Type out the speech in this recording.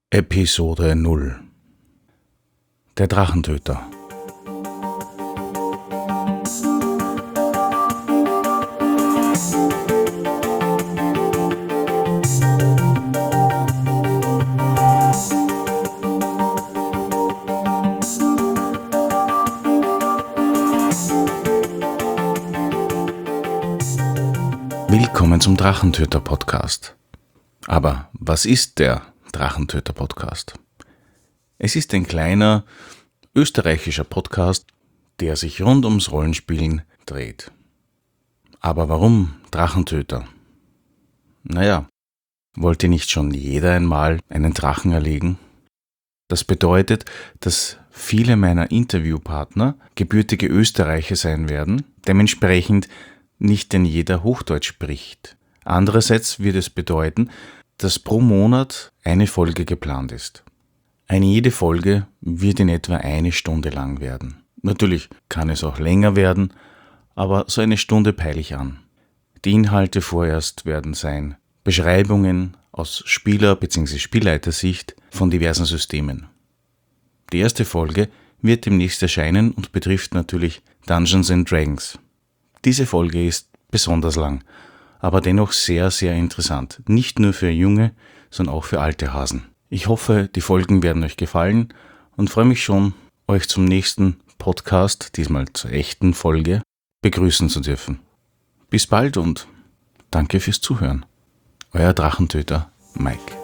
Episode 0 Der Drachentöter. Willkommen zum Drachentöter-Podcast. Aber was ist der Drachentöter-Podcast? Es ist ein kleiner österreichischer Podcast, der sich rund ums Rollenspielen dreht. Aber warum Drachentöter? Naja, wollte nicht schon jeder einmal einen Drachen erlegen? Das bedeutet, dass viele meiner Interviewpartner gebürtige Österreicher sein werden, dementsprechend nicht denn jeder Hochdeutsch spricht. Andererseits wird es bedeuten, dass pro Monat eine Folge geplant ist. Jede Folge wird in etwa 1 Stunde lang werden. Natürlich kann es auch länger werden, aber so 1 Stunde peile ich an. Die Inhalte vorerst werden sein Beschreibungen aus Spieler- bzw. Spielleitersicht von diversen Systemen. Die erste Folge wird demnächst erscheinen und betrifft natürlich Dungeons & Dragons. Diese Folge ist besonders lang, aber dennoch sehr, sehr interessant. Nicht nur für junge, sondern auch für alte Hasen. Ich hoffe, die Folgen werden euch gefallen und freue mich schon, euch zum nächsten Podcast, diesmal zur echten Folge, begrüßen zu dürfen. Bis bald und danke fürs Zuhören. Euer Drachentöter Mike.